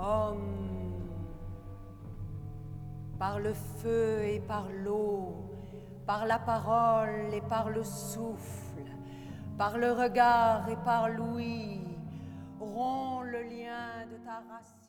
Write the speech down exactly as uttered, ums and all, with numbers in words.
Homme, par le feu et par l'eau, par la parole et par le souffle, par le regard et par l'ouïe, romps le lien de ta racine.